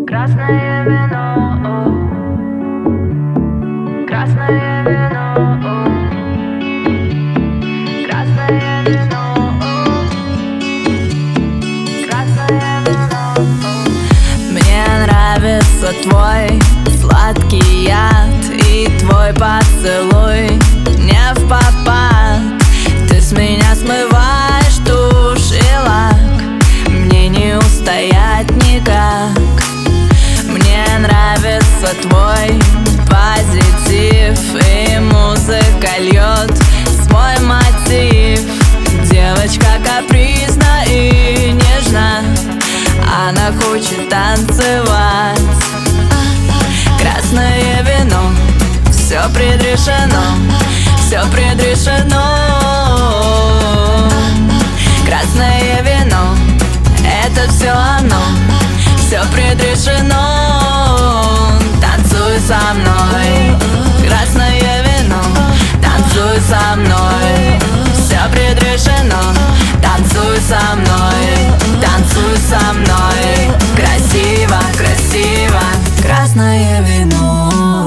Красное вино, красное вино, красное вино, красное вино. Мне нравится твой сладкий яд и твой поцелуй не впопад. Ты с меня смываешь тушь и лак, мне не устоять никак. Мне нравится твой позитив, и музыка льет свой мотив. Девочка капризна и нежна, она хочет танцевать. Красное вино, все предрешено, все предрешено. Красное вино, это все оно, все предрешено. Танцуй со мной, красное вино, танцуй со мной, все предрешено. Танцуй со мной, танцуй со мной, красиво, красиво, красное вино.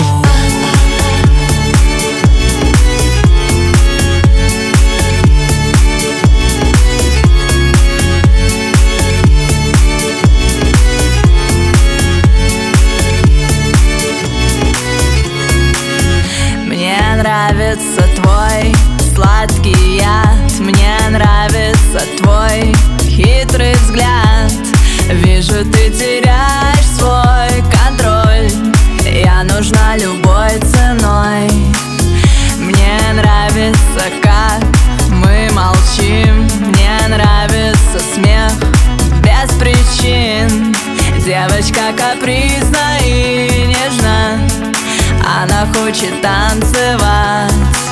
Мне нравится твой сладкий яд, мне нравится твой хитрый взгляд. Вижу, ты теряешь свой контроль, я нужна любой ценой. Мне нравится, как мы молчим, мне нравится смех без причин. Девочка капризна и нежна, она хочет танцевать.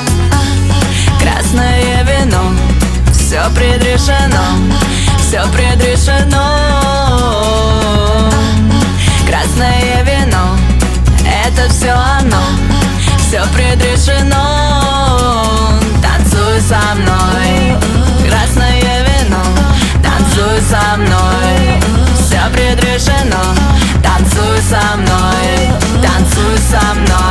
Красное вино, все предрешено, все предрешено. Красное вино, это все оно, все предрешено. Танцуй со мной, красное вино, танцуй со мной, все предрешено. Танцуй со мной, танцуй со мной.